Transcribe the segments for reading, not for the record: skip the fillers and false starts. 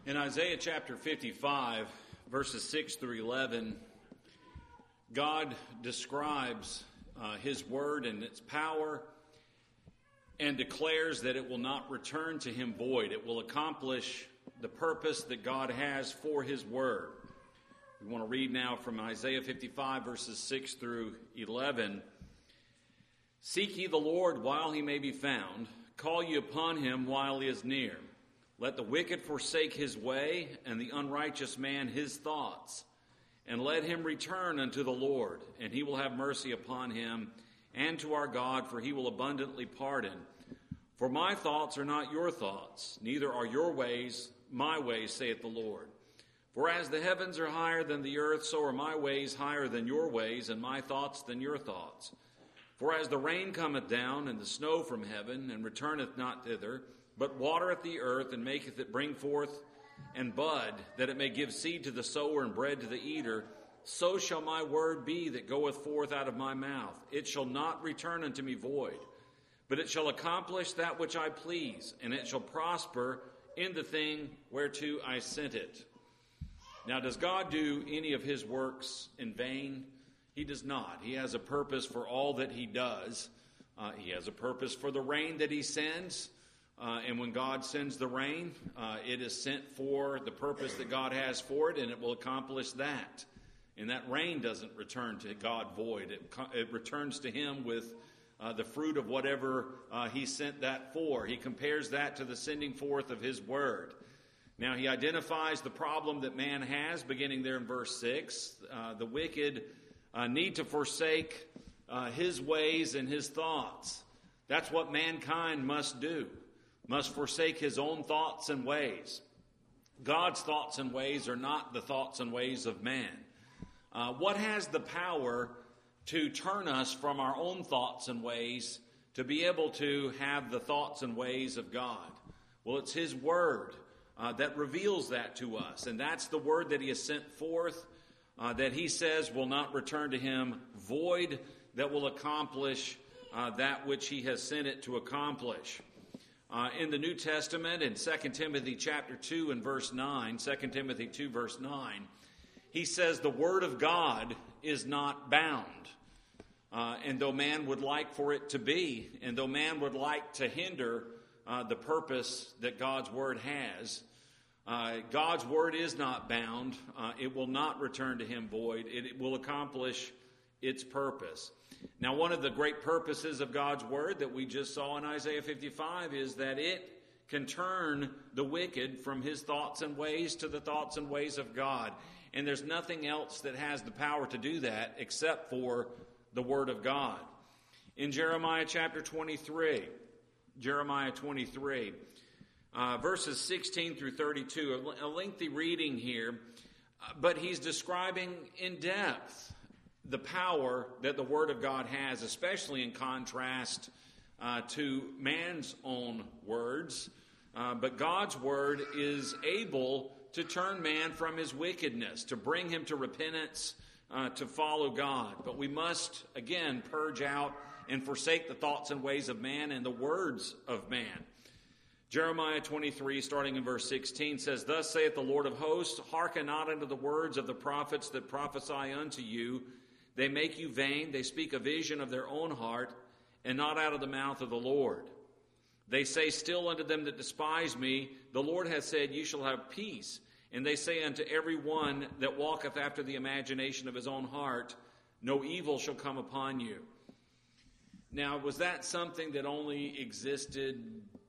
In Isaiah chapter 55, verses 6 through 11, God describes His word and its power and declares that it will not return to Him void. It will accomplish the purpose that God has for His word. We want to read now from Isaiah 55, verses 6 through 11. Seek ye the Lord while He may be found. Call ye upon Him while He is near. Let the wicked forsake his way, and the unrighteous man his thoughts. And let him return unto the Lord, and He will have mercy upon him, and to our God, for He will abundantly pardon. For my thoughts are not your thoughts, neither are your ways my ways, saith the Lord. For as the heavens are higher than the earth, so are my ways higher than your ways, and my thoughts than your thoughts. For as the rain cometh down, and the snow from heaven, and returneth not thither, but watereth the earth, and maketh it bring forth and bud, that it may give seed to the sower and bread to the eater, so shall my word be that goeth forth out of my mouth. It shall not return unto me void, but it shall accomplish that which I please, and it shall prosper in the thing whereto I sent it. Now, does God do any of His works in vain? He does not. He has a purpose for all that He does. He has a purpose for the rain that He sends. And when God sends the rain, it is sent for the purpose that God has for it, and it will accomplish that. And that rain doesn't return to God void. It returns to Him with the fruit of whatever He sent that for. He compares that to the sending forth of His word. Now, He identifies the problem that man has, beginning there in verse 6. The wicked need to forsake his ways and his thoughts. That's what mankind must do. Must forsake his own thoughts and ways. God's thoughts and ways are not the thoughts and ways of man. What has the power to turn us from our own thoughts and ways to be able to have the thoughts and ways of God? Well, it's His word that reveals that to us. And that's the word that He has sent forth, that He says will not return to Him void, that will accomplish that which He has sent it to accomplish. In the New Testament, in 2 Timothy chapter 2 and verse 9, 2 Timothy 2 verse 9, he says the word of God is not bound. And though man would like for it to be, and though man would like to hinder the purpose that God's word has, God's word is not bound. It will not return to Him void. It will accomplish its purpose. Now, one of the great purposes of God's word that we just saw in Isaiah 55 is that it can turn the wicked from his thoughts and ways to the thoughts and ways of God. And there's nothing else that has the power to do that except for the word of God. In Jeremiah chapter 23, verses 16 through 32, a lengthy reading here, but he's describing in depth the power that the Word of God has, especially in contrast to man's own words. But God's Word is able to turn man from his wickedness, to bring him to repentance, to follow God. But we must, again, purge out and forsake the thoughts and ways of man and the words of man. Jeremiah 23, starting in verse 16, says, Thus saith the Lord of hosts, hearken not unto the words of the prophets that prophesy unto you. They make you vain. They speak a vision of their own heart, and not out of the mouth of the Lord. They say still unto them that despise me, The Lord hath said, Ye shall have peace. And they say unto every one that walketh after the imagination of his own heart, No evil shall come upon you. Now, was that something that only existed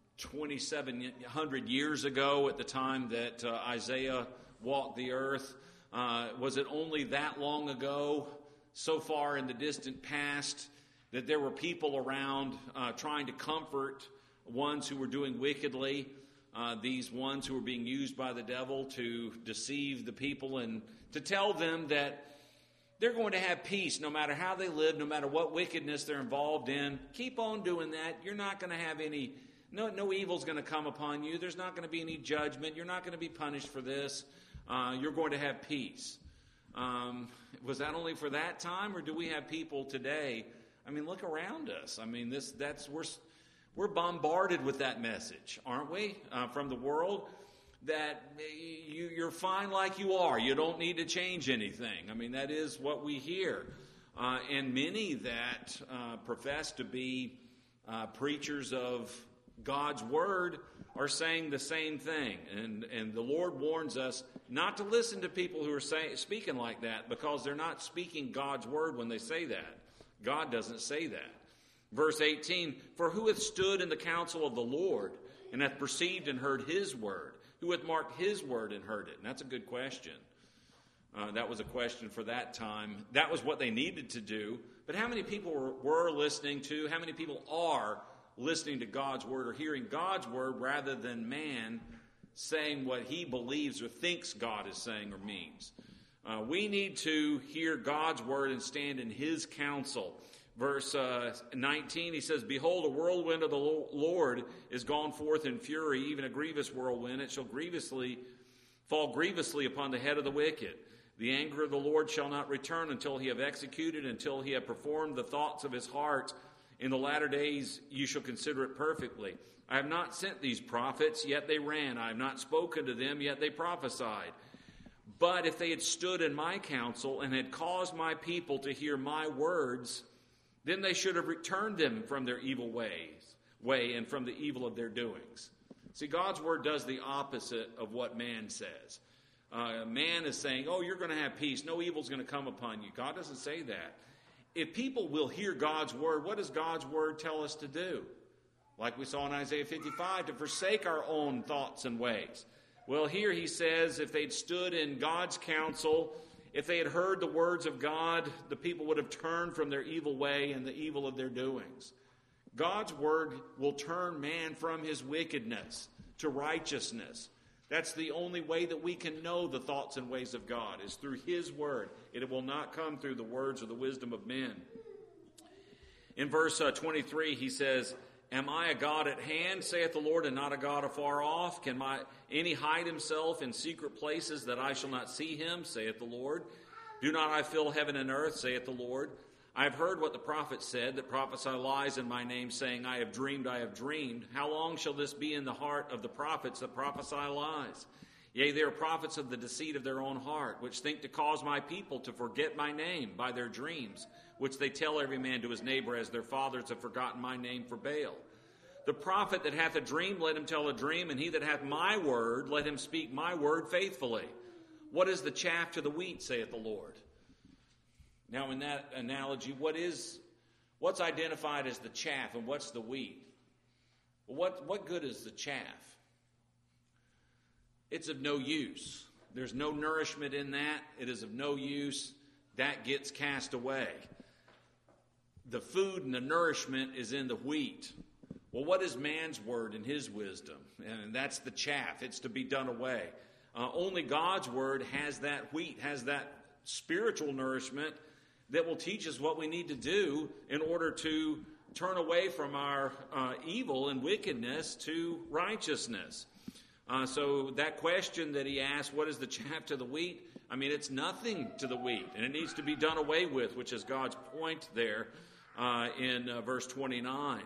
2,700 years ago at the time that Isaiah walked the earth? Was it only that long ago, so far in the distant past, that there were people around trying to comfort ones who were doing wickedly, these ones who were being used by the devil to deceive the people and to tell them that they're going to have peace no matter how they live, no matter what wickedness they're involved in. Keep on doing that. You're not going to have any, no evil's going to come upon you. There's not going to be any judgment. You're not going to be punished for this. You're going to have peace. Was that only for that time, or do we have people today? I mean, look around us. I mean, we're bombarded with that message, aren't we? From the world. that you're fine like you are. You don't need to change anything. I mean, that is what we hear. And many that profess to be preachers of God's Word are saying the same thing. And the Lord warns us not to listen to people who are speaking like that, because they're not speaking God's Word when they say that. God doesn't say that. Verse 18, for who hath stood in the counsel of the Lord, and hath perceived and heard his word? Who hath marked his word and heard it? And that's a good question. That was a question for that time. That was what they needed to do. But how many people were listening to, how many people are listening to God's word or hearing God's word rather than man saying what he believes or thinks God is saying or means? We need to hear God's word and stand in his counsel. Verse 19, he says, behold, a whirlwind of the Lord is gone forth in fury, even a grievous whirlwind. It shall fall grievously upon the head of the wicked. The anger of the Lord shall not return until he have executed, until he have performed the thoughts of his heart. In the latter days you shall consider it perfectly. I have not sent these prophets, yet they ran. I have not spoken to them, yet they prophesied. But if they had stood in my counsel and had caused my people to hear my words, then they should have returned them from their evil way and from the evil of their doings. See, God's word does the opposite of what man says. Man is saying, oh, you're going to have peace. No evil's going to come upon you. God doesn't say that. If people will hear God's word, what does God's word tell us to do? Like we saw in Isaiah 55, to forsake our own thoughts and ways. Well, here he says if they'd stood in God's counsel, if they had heard the words of God, the people would have turned from their evil way and the evil of their doings. God's word will turn man from his wickedness to righteousness. That's the only way that we can know the thoughts and ways of God, is through his word. It will not come through the words or the wisdom of men. In verse 23, he says, am I a God at hand, saith the Lord, and not a God afar off? Can any hide himself in secret places that I shall not see him, saith the Lord? Do not I fill heaven and earth, saith the Lord? I have heard what the prophets said, that prophesy lies in my name, saying, I have dreamed, I have dreamed. How long shall this be in the heart of the prophets that prophesy lies? Yea, they are prophets of the deceit of their own heart, which think to cause my people to forget my name by their dreams, which they tell every man to his neighbor, as their fathers have forgotten my name for Baal. The prophet that hath a dream, let him tell a dream, and he that hath my word, let him speak my word faithfully. What is the chaff to the wheat, saith the Lord? Now, in that analogy, what's identified as the chaff and what's the wheat? Well, what good is the chaff? It's of no use. There's no nourishment in that. It is of no use. That gets cast away. The food and the nourishment is in the wheat. Well, what is man's word and his wisdom? And that's the chaff. It's to be done away. Only God's word has that wheat, has that spiritual nourishment that will teach us what we need to do in order to turn away from our evil and wickedness to righteousness. So that question that he asked, what is the chaff to the wheat? I mean, it's nothing to the wheat, and it needs to be done away with, which is God's point there in verse 29.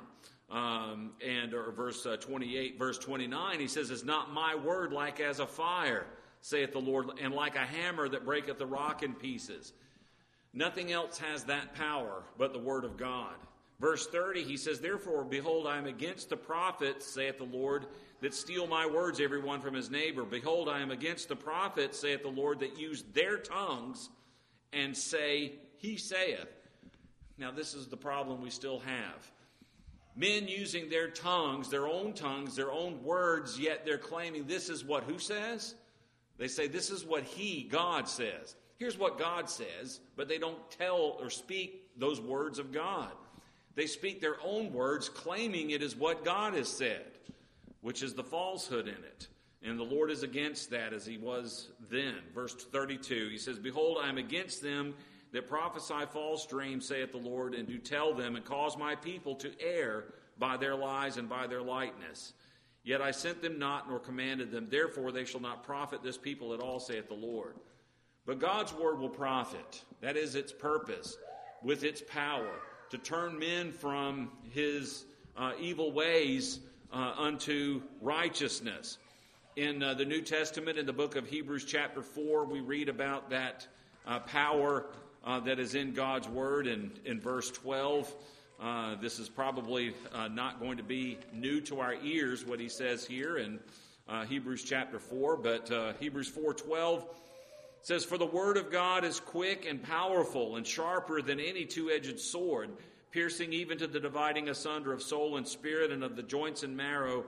Or verse 28, verse 29, he says, is not my word like as a fire, saith the Lord, and like a hammer that breaketh the rock in pieces? Nothing else has that power but the word of God. Verse 30, he says, therefore, behold, I am against the prophets, saith the Lord, that steal my words, every one from his neighbor. Behold, I am against the prophets, saith the Lord, that use their tongues and say, he saith. Now, this is the problem we still have. Men using their tongues, their own words, yet they're claiming this is what who says? They say this is what God says. Here's what God says, but they don't tell or speak those words of God. They speak their own words, claiming it is what God has said, which is the falsehood in it. And the Lord is against that, as he was then. Verse 32, he says, behold, I am against them that prophesy false dreams, saith the Lord, and do tell them, and cause my people to err by their lies and by their lightness. Yet I sent them not, nor commanded them. Therefore they shall not profit this people at all, saith the Lord. But God's word will profit. That is its purpose, with its power, to turn men from his evil ways unto righteousness. In the New Testament, in the book of Hebrews chapter 4, we read about that power that is in God's Word in verse 12. This is probably not going to be new to our ears, what he says here in Hebrews chapter 4, but Hebrews 4:12 says, "For the word of God is quick and powerful and sharper than any two-edged sword, piercing even to the dividing asunder of soul and spirit and of the joints and marrow,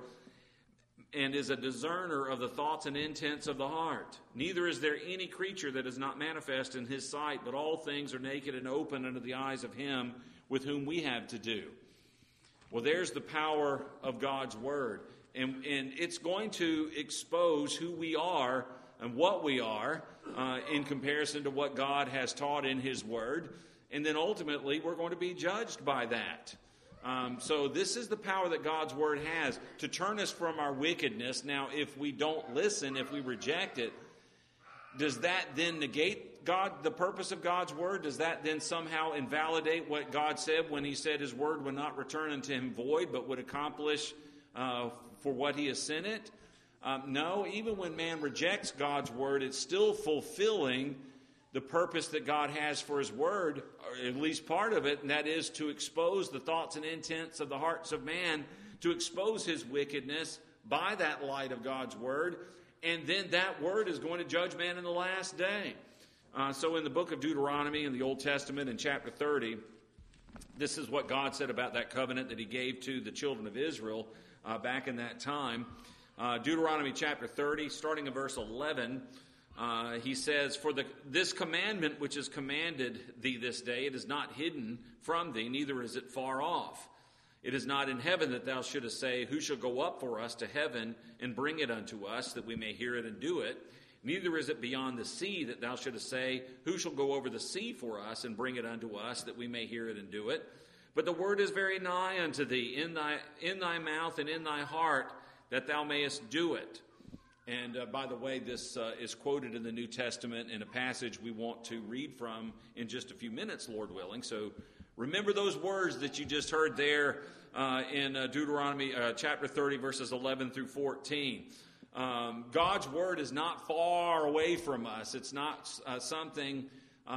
and is a discerner of the thoughts and intents of the heart. Neither is there any creature that is not manifest in his sight, but all things are naked and open unto the eyes of him with whom we have to do." Well, there's the power of God's word. And it's going to expose who we are and what we are in comparison to what God has taught in his word. And then ultimately, we're going to be judged by that. So this is the power that God's word has to turn us from our wickedness. Now, if we don't listen, if we reject it, does that then negate the purpose of God's word? Does that then somehow invalidate what God said when he said his word would not return unto him void, but would accomplish for what he has sent it? No, even when man rejects God's word, it's still fulfilling the purpose that God has for his word, or at least part of it, and that is to expose the thoughts and intents of the hearts of man, to expose his wickedness by that light of God's word, and then that word is going to judge man in the last day. So in the book of Deuteronomy in the Old Testament in chapter 30, this is what God said about that covenant that he gave to the children of Israel back in that time. Deuteronomy chapter 30, starting in verse 11, he says, "For this commandment which is commanded thee this day, it is not hidden from thee, neither is it far off. It is not in heaven that thou shouldest say, Who shall go up for us to heaven and bring it unto us, that we may hear it and do it? Neither is it beyond the sea that thou shouldest say, Who shall go over the sea for us and bring it unto us, that we may hear it and do it? But the word is very nigh unto thee, in thy mouth and in thy heart, that thou mayest do it." And by the way, this is quoted in the New Testament in a passage we want to read from in just a few minutes, Lord willing. So remember those words that you just heard there in Deuteronomy chapter 30, verses 11 through 14. God's word is not far away from us. It's not something,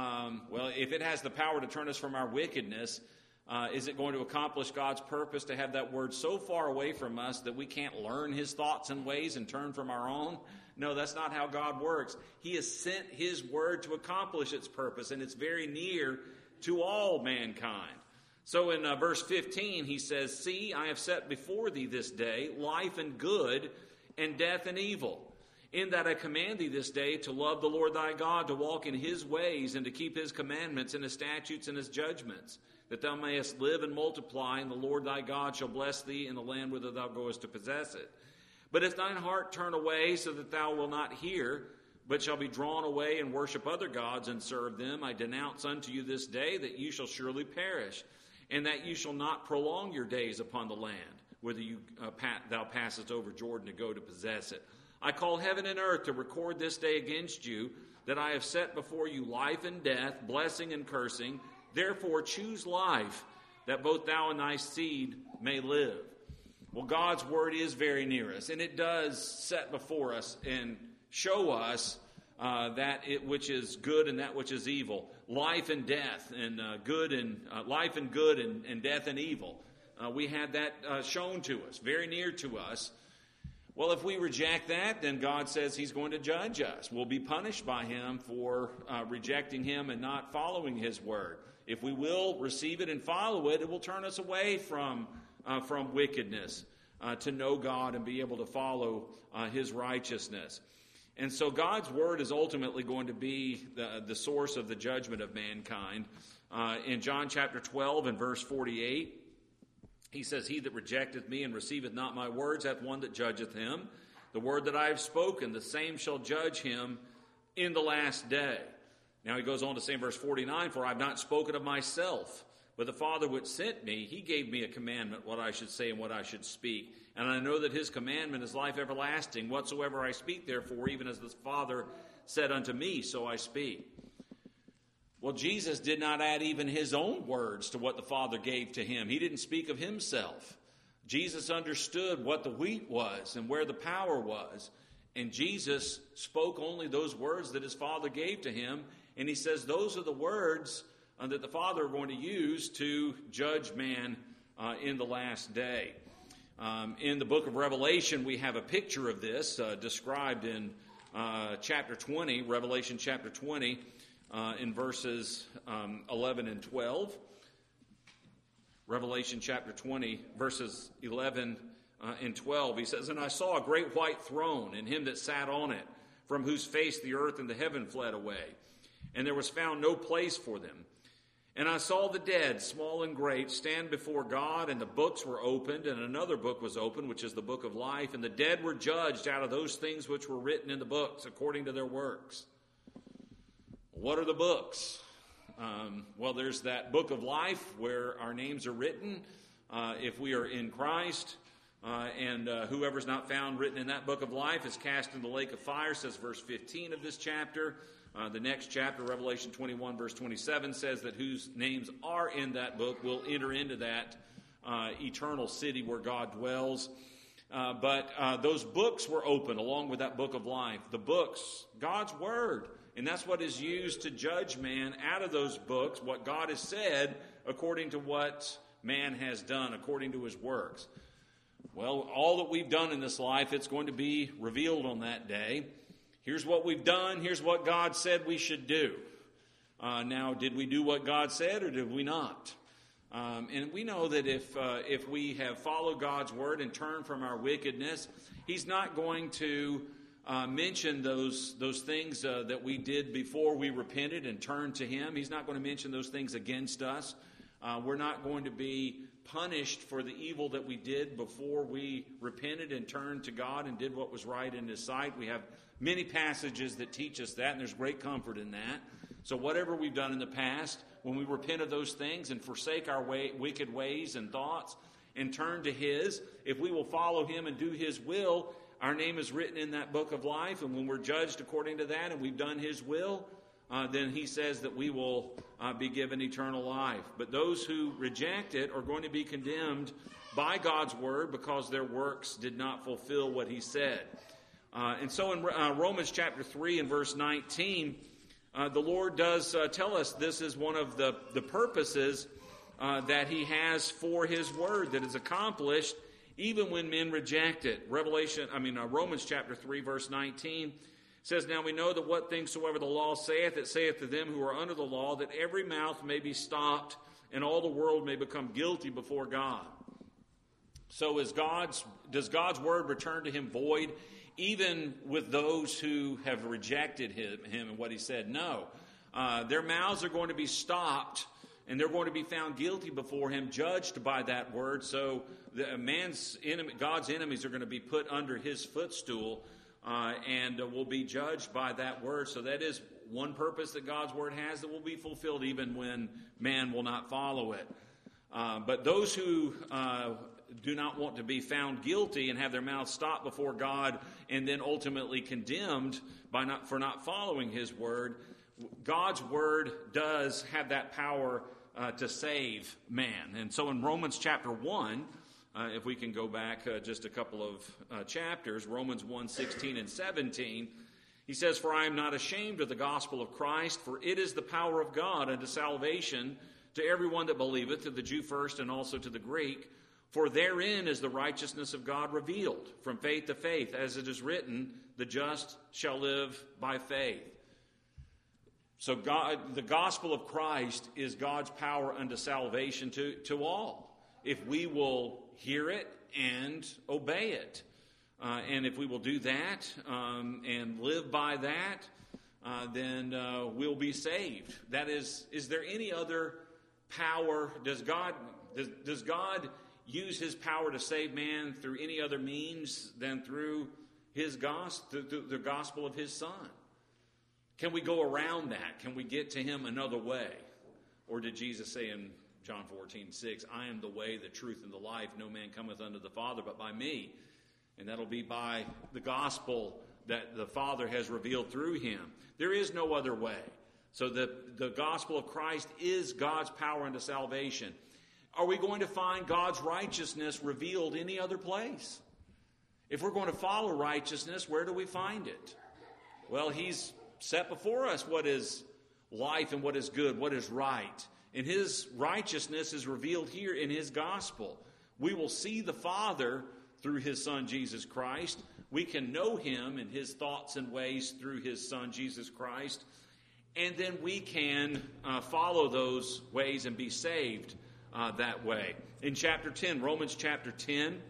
if it has the power to turn us from our wickedness, is it going to accomplish God's purpose to have that word so far away from us that we can't learn his thoughts and ways and turn from our own? No, that's not how God works. He has sent his word to accomplish its purpose, and it's very near to all mankind. So in verse 15, he says, "See, I have set before thee this day life and good, and death and evil. In that I command thee this day to love the Lord thy God, to walk in his ways, and to keep his commandments and his statutes and his judgments, that thou mayest live and multiply, and the Lord thy God shall bless thee in the land whither thou goest to possess it. But if thine heart turn away, so that thou wilt not hear, but shall be drawn away and worship other gods and serve them, I denounce unto you this day that you shall surely perish, and that you shall not prolong your days upon the land, whither thou passest over Jordan to go to possess it. I call heaven and earth to record this day against you, that I have set before you life and death, blessing and cursing. Therefore choose life, that both thou and thy seed may live." Well, God's word is very near us, and it does set before us and show us that which is good and that which is evil, life and death, and life and good and death and evil. We had that shown to us, very near to us. Well, if we reject that, then God says he's going to judge us. We'll be punished by him for rejecting him and not following his word. If we will receive it and follow it, it will turn us away from wickedness to know God and be able to follow his righteousness. And so God's word is ultimately going to be the source of the judgment of mankind. In John chapter 12 and verse 48, he says, "He that rejecteth me and receiveth not my words hath one that judgeth him. The word that I have spoken, the same shall judge him in the last day." Now he goes on to say in verse 49, "For I have not spoken of myself, but the Father which sent me, he gave me a commandment, what I should say and what I should speak. And I know that his commandment is life everlasting. Whatsoever I speak, therefore, even as the Father said unto me, so I speak." Well, Jesus did not add even his own words to what the Father gave to him. He didn't speak of himself. Jesus understood what the wheat was and where the power was. And Jesus spoke only those words that his Father gave to him. And he says those are the words that the Father are going to use to judge man in the last day. In the book of Revelation, we have a picture of this described in chapter 20, Revelation chapter 20, in verses 11 and 12. Revelation chapter 20, verses 11 and 12. He says, "And I saw a great white throne, and him that sat on it, from whose face the earth and the heaven fled away. And there was found no place for them. And I saw the dead, small and great, stand before God, and the books were opened, and another book was opened, which is the book of life. And the dead were judged out of those things which were written in the books, according to their works." What are the books? Well, there's that book of life where our names are written if we are in Christ. And whoever's not found written in that book of life is cast in the lake of fire, says verse 15 of this chapter. The next chapter, Revelation 21, verse 27, says that whose names are in that book will enter into that eternal city where God dwells. But those books were open along with that book of life. The books, God's Word. And that's what is used to judge man out of those books, what God has said according to what man has done, according to his works. Well, all that we've done in this life, it's going to be revealed on that day. Here's what we've done. Here's what God said we should do. Now, did we do what God said or did we not? And we know that if we have followed God's word and turned from our wickedness, he's not going to mention those things that we did before we repented and turned to him. He's not going to mention those things against us. We're not going to be punished for the evil that we did before we repented and turned to God and did what was right in his sight. We have many passages that teach us that, and there's great comfort in that. So whatever we've done in the past, when we repent of those things and forsake our wicked ways and thoughts and turn to his, if we will follow him and do his will, our name is written in that book of life. And when we're judged according to that and we've done his will, then he says that we will be given eternal life. But those who reject it are going to be condemned by God's word because their works did not fulfill what he said. And so in Romans chapter 3 and verse 19, the Lord does tell us this is one of the purposes that he has for his word that is accomplished even when men reject it. Romans chapter 3 verse 19 says, "Now we know that what things soever the law saith, it saith to them who are under the law, that every mouth may be stopped, and all the world may become guilty before God." So does God's word return to him void, even with those who have rejected him and what he said? No. Their mouths are going to be stopped, and they're going to be found guilty before him, judged by that word. So God's enemies are going to be put under his footstool, and will be judged by that word. So that is one purpose that God's word has that will be fulfilled even when man will not follow it. But those who do not want to be found guilty and have their mouths stopped before God and then ultimately condemned for not following his word, God's word does have that power to save man. And so in Romans chapter 1, if we can go back just a couple of chapters, Romans 1, 16 and 17, he says, "For I am not ashamed of the gospel of Christ, for it is the power of God unto salvation to everyone that believeth, to the Jew first and also to the Greek. For therein is the righteousness of God revealed, from faith to faith, as it is written, the just shall live by faith." So the gospel of Christ is God's power unto salvation to all, if we will hear it and obey it. And if we will do that and live by that, then we'll be saved. That is there any other power? Does God use his power to save man through any other means than through his gospel, the gospel of his Son? Can we go around that? Can we get to him another way? Or did Jesus say in John 14:6, "I am the way, the truth, and the life. No man cometh unto the Father but by me." And that'll be by the gospel that the Father has revealed through him. There is no other way. So the gospel of Christ is God's power unto salvation. Are we going to find God's righteousness revealed any other place? If we're going to follow righteousness, where do we find it? Well, he's set before us what is life and what is good, what is right. And his righteousness is revealed here in his gospel. We will see the Father through his Son, Jesus Christ. We can know him and his thoughts and ways through his Son, Jesus Christ. And then we can follow those ways and be saved that way. In chapter 10, Romans chapter 10,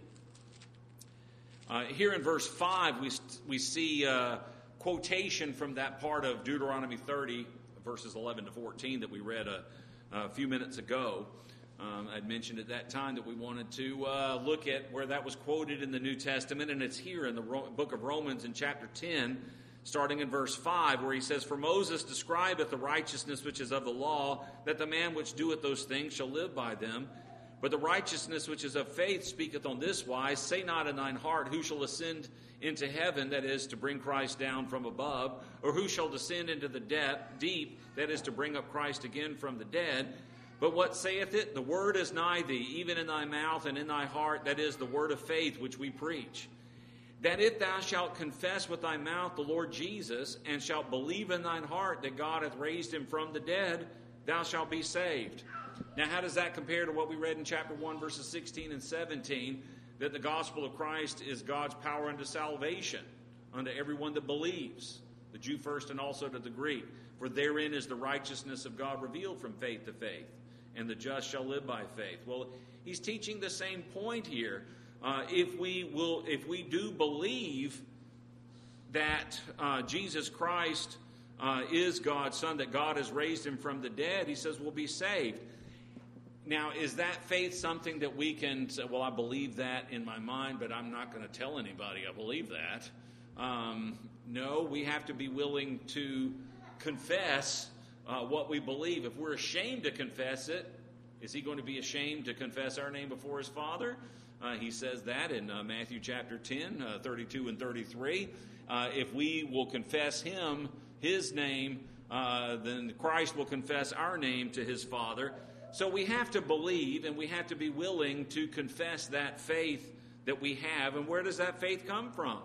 here in verse 5, we see quotation from that part of Deuteronomy 30, verses 11 to 14 that we read a few minutes ago. I'd mentioned at that time that we wanted to look at where that was quoted in the New Testament, and it's here in the book of Romans in chapter 10, starting in verse 5, where he says, "For Moses describeth the righteousness which is of the law, that the man which doeth those things shall live by them. But the righteousness which is of faith speaketh on this wise, say not in thine heart, who shall ascend into heaven, that is, to bring Christ down from above, or who shall descend into the deep, that is, to bring up Christ again from the dead. But what saith it? The word is nigh thee, even in thy mouth and in thy heart, that is, the word of faith which we preach. That if thou shalt confess with thy mouth the Lord Jesus, and shalt believe in thine heart that God hath raised him from the dead, thou shalt be saved." Now, how does that compare to what we read in chapter 1, verses 16 and 17, that the gospel of Christ is God's power unto salvation, unto everyone that believes, the Jew first and also to the Greek? For therein is the righteousness of God revealed from faith to faith, and the just shall live by faith. Well, he's teaching the same point here. If we do believe that Jesus Christ is God's Son, that God has raised him from the dead, he says we'll be saved. Now, is that faith something that we can say, well, I believe that in my mind, but I'm not going to tell anybody I believe that? No, we have to be willing to confess what we believe. If we're ashamed to confess it, is he going to be ashamed to confess our name before his Father? He says that in Matthew chapter 10, 32 and 33. If we will confess his name, then Christ will confess our name to his Father. So we have to believe, and we have to be willing to confess that faith that we have. And where does that faith come from?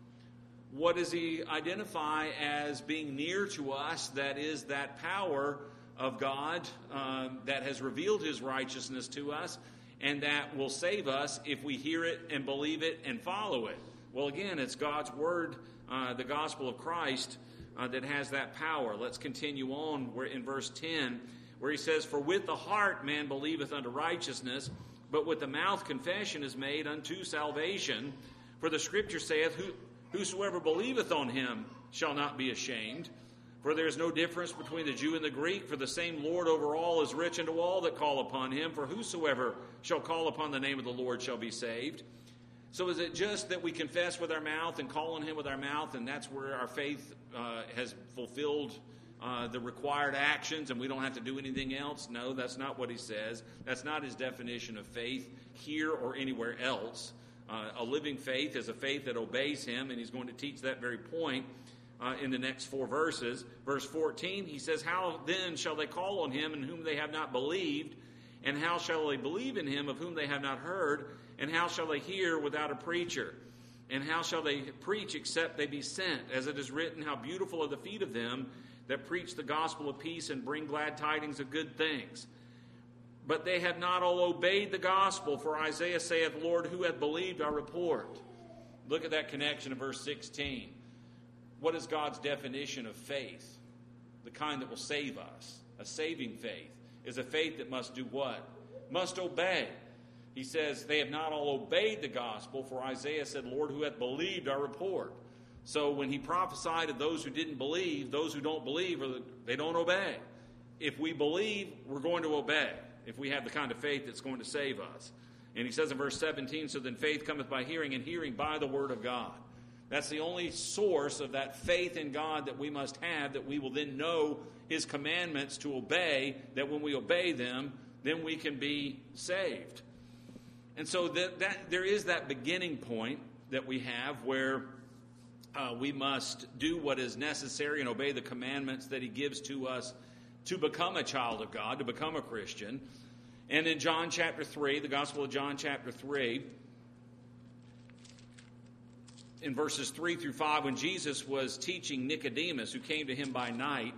What does he identify as being near to us? That is that power of God that has revealed his righteousness to us, and that will save us if we hear it and believe it and follow it. Well, again, it's God's word, the gospel of Christ, that has that power. Let's continue on in verse 10, where he says, "For with the heart man believeth unto righteousness, but with the mouth confession is made unto salvation. For the scripture saith, Whosoever believeth on him shall not be ashamed. For there is no difference between the Jew and the Greek, for the same Lord over all is rich unto all that call upon him. For whosoever shall call upon the name of the Lord shall be saved." So is it just that we confess with our mouth and call on him with our mouth, and that's where our faith has fulfilled the required actions and we don't have to do anything else? No, that's not what he says. That's not his definition of faith here or anywhere else. A living faith is a faith that obeys him, and he's going to teach that very point in the next 4 verses. Verse 14, he says, "How then shall they call on him in whom they have not believed? And how shall they believe in him of whom they have not heard? And how shall they hear without a preacher? And how shall they preach except they be sent? As it is written, how beautiful are the feet of them that preach the gospel of peace and bring glad tidings of good things. But they have not all obeyed the gospel, for Isaiah saith, Lord, who hath believed our report?" Look at that connection in verse 16. What is God's definition of faith? The kind that will save us. A saving faith is a faith that must do what? Must obey. He says, they have not all obeyed the gospel, for Isaiah said, Lord, who hath believed our report? So when he prophesied of those who didn't believe, those who don't believe, they don't obey. If we believe, we're going to obey, if we have the kind of faith that's going to save us. And he says in verse 17, "So then faith cometh by hearing, and hearing by the word of God." That's the only source of that faith in God that we must have, that we will then know his commandments to obey, that when we obey them, then we can be saved. And so that there is that beginning point that we have where we must do what is necessary and obey the commandments that he gives to us to become a child of God, to become a Christian. And in John chapter 3, the Gospel of John chapter 3, in verses 3 through 5, when Jesus was teaching Nicodemus, who came to him by night,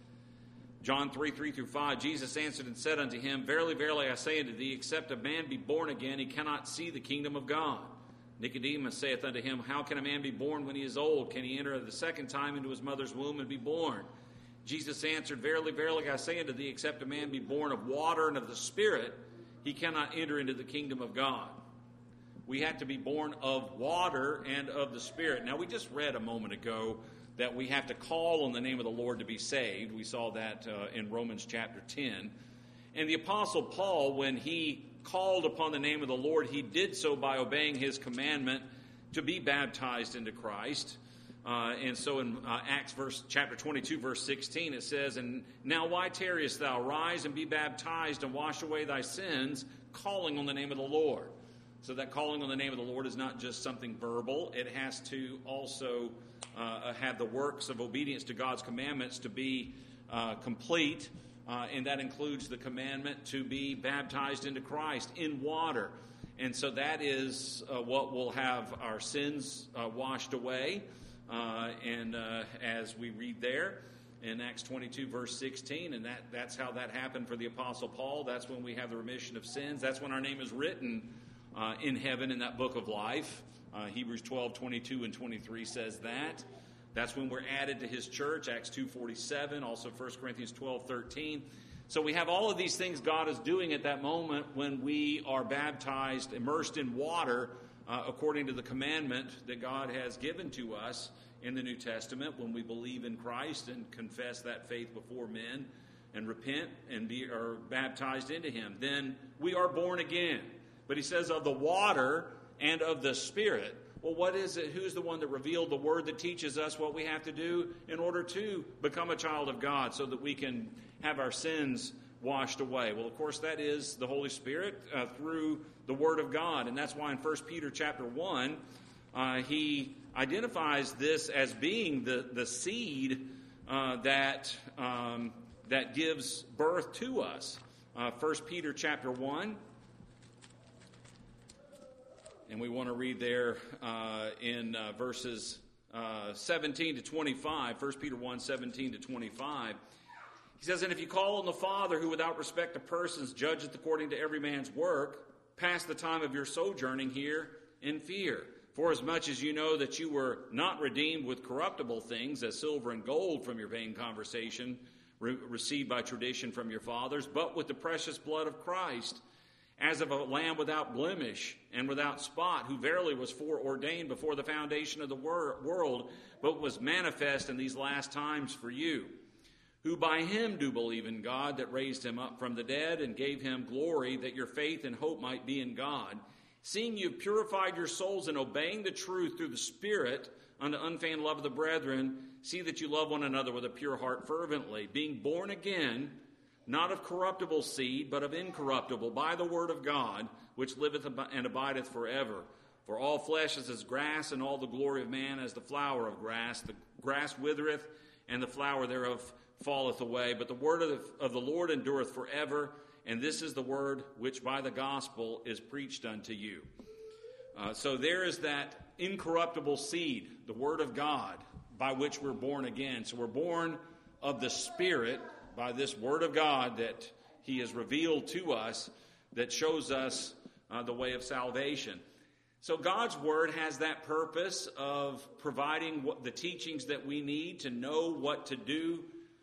John 3, 3 through 5, Jesus answered and said unto him, Verily, verily, I say unto thee, except a man be born again, he cannot see the kingdom of God. Nicodemus saith unto him, How can a man be born when he is old? Can he enter the second time into his mother's womb and be born? Jesus answered, Verily, verily, I say unto thee, except a man be born of water and of the Spirit, he cannot enter into the kingdom of God. We have to be born of water and of the Spirit. Now, we just read a moment ago that we have to call on the name of the Lord to be saved. We saw that in Romans chapter 10. And the Apostle Paul, when he called upon the name of the Lord, he did so by obeying his commandment to be baptized into Christ. And so in Acts chapter 22, verse 16, it says, And now why tarriest thou? Rise and be baptized and wash away thy sins, calling on the name of the Lord. So that calling on the name of the Lord is not just something verbal. It has to also have the works of obedience to God's commandments to be complete. And that includes the commandment to be baptized into Christ in water. And so that is what will have our sins washed away. And as we read there in Acts 22, verse 16, and that's how that happened for the Apostle Paul. That's when we have the remission of sins. That's when our name is written in heaven in that book of life. Hebrews 12, 22 and 23 says that. That's when we're added to his church, Acts 2:47, also 1 Corinthians 12, 13. So we have all of these things God is doing at that moment when we are baptized, immersed in water, according to the commandment that God has given to us in the New Testament, when we believe in Christ and confess that faith before men and repent and are baptized into him. Then we are born again. But he says of the water and of the Spirit. Well, what is it? Who's the one that revealed the word that teaches us what we have to do in order to become a child of God so that we can have our sins washed away? Well, of course, that is the Holy Spirit through the Word of God. And that's why in 1 Peter chapter 1, he identifies this as being the seed that gives birth to us. 1 Peter chapter 1. And we want to read there in verses 17 to 25, 1 Peter 1, 17 to 25. He says, And if you call on the Father, who without respect of persons judgeth according to every man's work, pass the time of your sojourning here in fear. For as much as you know that you were not redeemed with corruptible things, as silver and gold from your vain conversation, received by tradition from your fathers, but with the precious blood of Christ, as of a lamb without blemish and without spot, who verily was foreordained before the foundation of the world, but was manifest in these last times for you, who by him do believe in God, that raised him up from the dead and gave him glory, that your faith and hope might be in God, seeing you have purified your souls in obeying the truth through the Spirit unto unfeigned love of the brethren, see that you love one another with a pure heart fervently, being born again, not of corruptible seed, but of incorruptible, by the word of God, which liveth and abideth forever. For all flesh is as grass, and all the glory of man as the flower of grass. The grass withereth, and the flower thereof falleth away. But the word of the Lord endureth forever, and this is the word which by the gospel is preached unto you. So there is that incorruptible seed, the word of God, by which we're born again. So we're born of the Spirit, by this word of God that he has revealed to us, that shows us the way of salvation. So God's word has that purpose of providing the teachings that we need to know what to do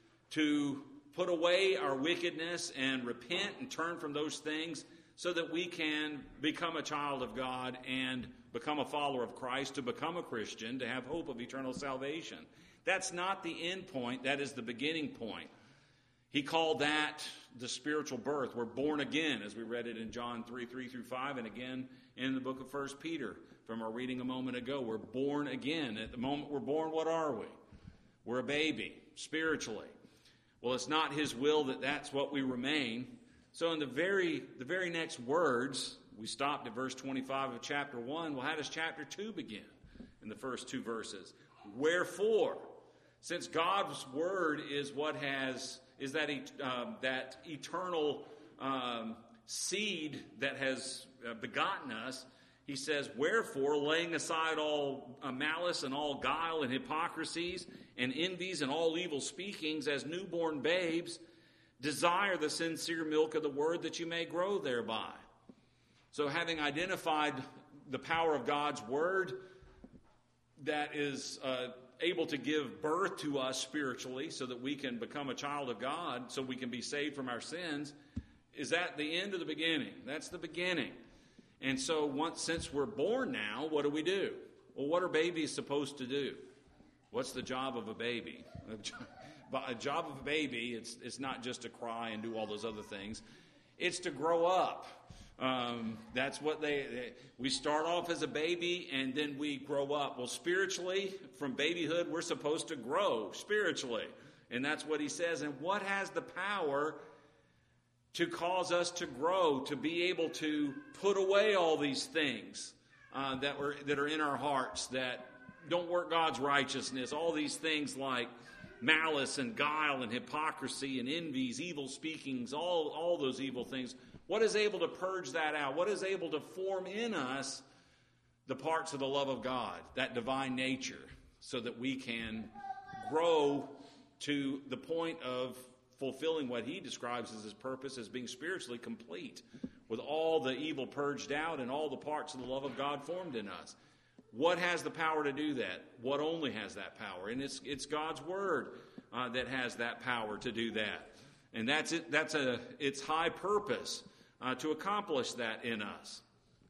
to put away our wickedness and repent and turn from those things so that we can become a child of God and become a follower of Christ, to become a Christian, to have hope of eternal salvation. That's not the end point. That is the beginning point. He called that the spiritual birth. We're born again, as we read it in John 3, 3 through 5, and again in the book of 1 Peter from our reading a moment ago. We're born again. At the moment we're born, what are we? We're a baby, spiritually. Well, it's not his will that that's what we remain. So in the very next words, we stopped at verse 25 of chapter 1. Well, how does chapter 2 begin in the first two verses? Wherefore, since God's word is what is that eternal seed that has begotten us, He says, wherefore, laying aside all malice and all guile and hypocrisies and envies and all evil speakings, as newborn babes, desire the sincere milk of the word, that you may grow thereby. So having identified the power of God's word that is able to give birth to us spiritually so that we can become a child of God, so we can be saved from our sins, is that the end of the beginning. That's the beginning. And so since we're born now, what do? Well, what are babies supposed to do? What's the job of a baby? A job of a baby, it's not just to cry and do all those other things. It's to grow up. That's what we start off as a baby and then we grow up. Well, spiritually, from babyhood, we're supposed to grow spiritually. And that's what he says. And what has the power to cause us to grow, to be able to put away all these things that are in our hearts that don't work God's righteousness, all these things like malice and guile and hypocrisy and envies, evil speakings, all those evil things. What is able to purge that out? What is able to form in us the parts of the love of God, that divine nature, so that we can grow to the point of fulfilling what he describes as his purpose as being spiritually complete, with all the evil purged out and all the parts of the love of God formed in us. What has the power to do that? What only has that power? And it's God's word that has that power to do that. And that's it. That's its high purpose to accomplish that in us.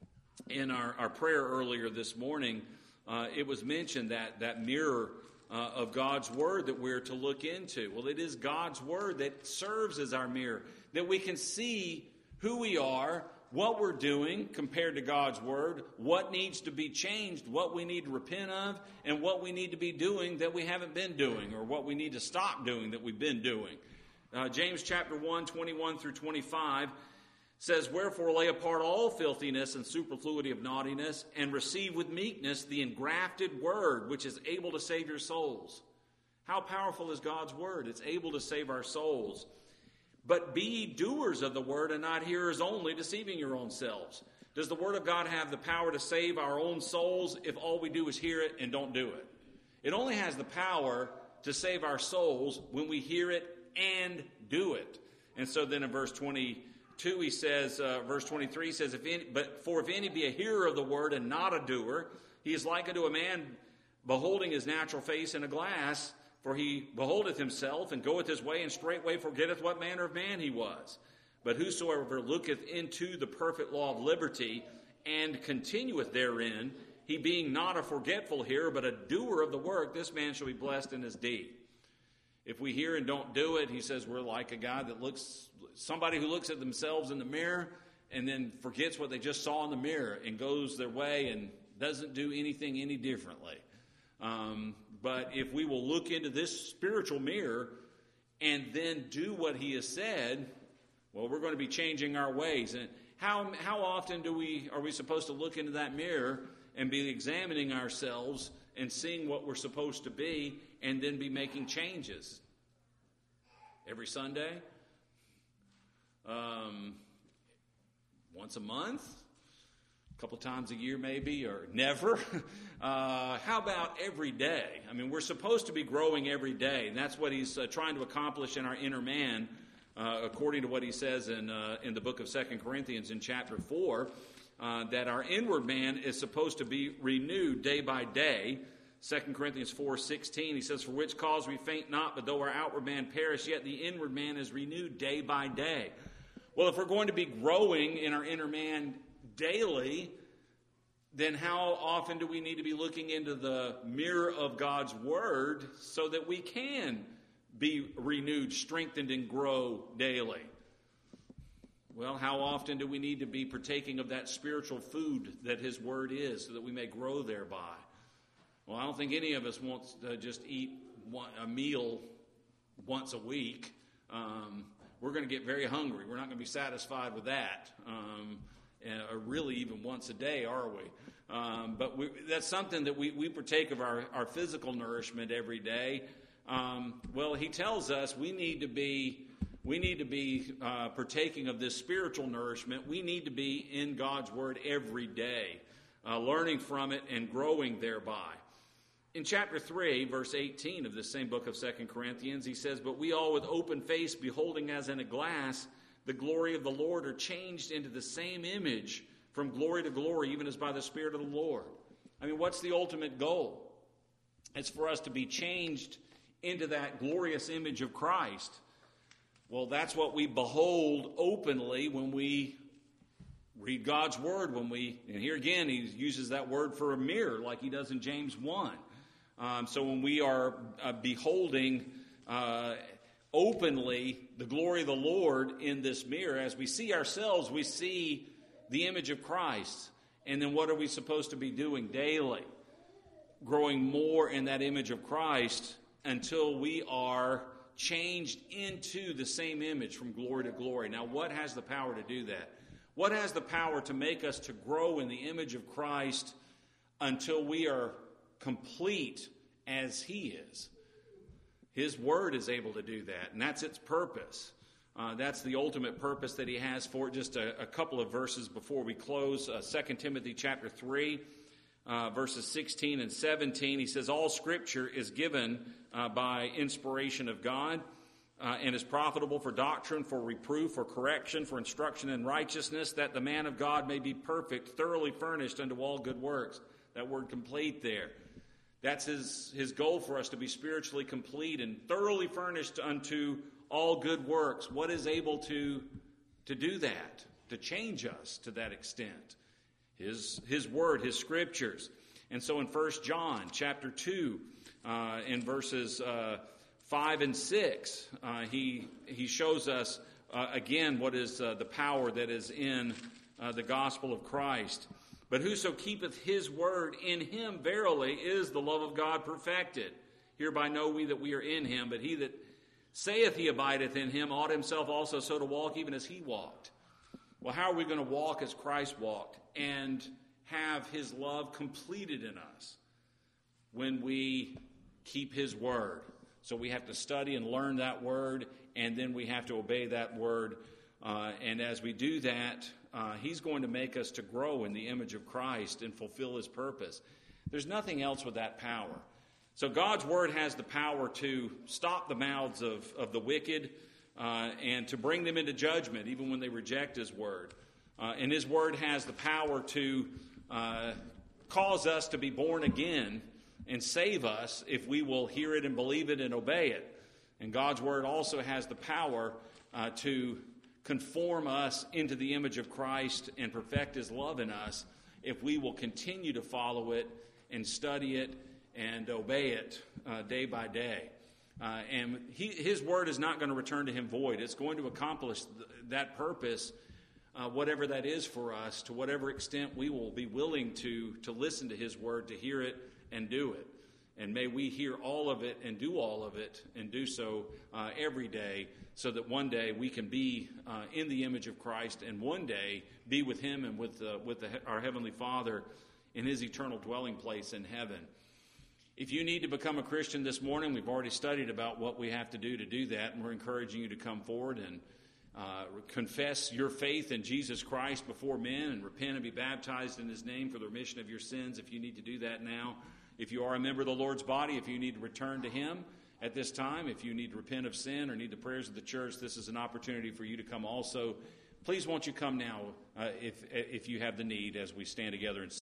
In our prayer earlier this morning, it was mentioned that mirror of God's word that we're to look into. Well, it is God's word that serves as our mirror, that we can see who we are, what we're doing compared to God's word, what needs to be changed, what we need to repent of, and what we need to be doing that we haven't been doing, or what we need to stop doing that we've been doing. James chapter 1, 21 through 25 says, wherefore lay apart all filthiness and superfluity of naughtiness, and receive with meekness the engrafted word, which is able to save your souls. How powerful is God's word? It's able to save our souls. But be ye doers of the word, and not hearers only, deceiving your own selves. Does the word of God have the power to save our own souls if all we do is hear it and don't do it? It only has the power to save our souls when we hear it and do it. And so then in verse 22, he says, verse 23 says, if any be a hearer of the word and not a doer, he is like unto a man beholding his natural face in a glass, for he beholdeth himself and goeth his way, and straightway forgetteth what manner of man he was. But whosoever looketh into the perfect law of liberty, and continueth therein, he being not a forgetful hearer, but a doer of the work, this man shall be blessed in his deed. If we hear and don't do it, he says we're like a guy somebody who looks at themselves in the mirror and then forgets what they just saw in the mirror and goes their way and doesn't do anything any differently. But if we will look into this spiritual mirror and then do what he has said, well, we're going to be changing our ways. And how often are we supposed to look into that mirror and be examining ourselves and seeing what we're supposed to be and then be making changes? Every Sunday? Once a month? A couple times a year maybe, or never? How about every day? I mean, we're supposed to be growing every day, and that's what he's trying to accomplish in our inner man, according to what he says in the book of 2 Corinthians in chapter 4, that our inward man is supposed to be renewed day by day. 2 Corinthians 4:16, he says, for which cause we faint not, but though our outward man perish, yet the inward man is renewed day by day. Well, if we're going to be growing in our inner man daily, then how often do we need to be looking into the mirror of God's word so that we can be renewed, strengthened, and grow daily? Well, how often do we need to be partaking of that spiritual food that his word is so that we may grow thereby? Well, I don't think any of us wants to just eat a meal once a week. We're going to get very hungry. We're not going to be satisfied with that, or really even once a day, are we? But that's something that we partake of our physical nourishment every day. Well, he tells us we need to be partaking of this spiritual nourishment. We need to be in God's word every day. learning from it and growing thereby. In chapter 3, verse 18 of this same book of 2 Corinthians, he says, "But we all with open face, beholding as in a glass the glory of the Lord, are changed into the same image from glory to glory, even as by the Spirit of the Lord." I mean, what's the ultimate goal? It's for us to be changed into that glorious image of Christ. Well, that's what we behold openly when we read God's Word. And here again, he uses that word for a mirror like he does in James 1. So when we are beholding openly the glory of the Lord in this mirror, as we see ourselves, we see the image of Christ. And then what are we supposed to be doing daily? Growing more in that image of Christ until we are changed into the same image from glory to glory. Now, what has the power to do that? What has the power to make us to grow in the image of Christ until we are complete as he is? His Word is able to do that, and that's its purpose. That's the ultimate purpose that he has for it. Just a couple of verses before we close. 2 Timothy chapter 3, verses 16 and 17. He says, "All Scripture is given by inspiration of God and is profitable for doctrine, for reproof, for correction, for instruction in righteousness, that the man of God may be perfect, thoroughly furnished unto all good works." That word complete there. That's his goal for us, to be spiritually complete and thoroughly furnished unto all good works. What is able to do that, to change us to that extent? His Word, His Scriptures. And so in 1 John chapter 2, in verses 5 and 6, he shows us again what is the power that is in the gospel of Christ. "But whoso keepeth his word, in him verily is the love of God perfected. Hereby know we that we are in him. But he that saith he abideth in him ought himself also so to walk, even as he walked." Well, how are we going to walk as Christ walked and have his love completed in us? When we keep his word. So we have to study and learn that word, and then we have to obey that word. And as we do that, he's going to make us to grow in the image of Christ and fulfill his purpose. There's nothing else with that power. So God's word has the power to stop the mouths of the wicked and to bring them into judgment, even when they reject his word. And his word has the power to cause us to be born again and save us if we will hear it and believe it and obey it. And God's word also has the power to conform us into the image of Christ and perfect his love in us if we will continue to follow it and study it and obey it day by day. And his word is not going to return to him void. It's going to accomplish that purpose, whatever that is for us, to whatever extent we will be willing to listen to his word, to hear it and do it. And may we hear all of it and do all of it and do so every day, so that one day we can be in the image of Christ and one day be with him and with our Heavenly Father in his eternal dwelling place in heaven. If you need to become a Christian this morning, we've already studied about what we have to do that, and we're encouraging you to come forward and confess your faith in Jesus Christ before men and repent and be baptized in his name for the remission of your sins if you need to do that now. If you are a member of the Lord's body, if you need to return to him at this time, if you need to repent of sin or need the prayers of the church, this is an opportunity for you to come also. Please won't you come now if you have the need as we stand together and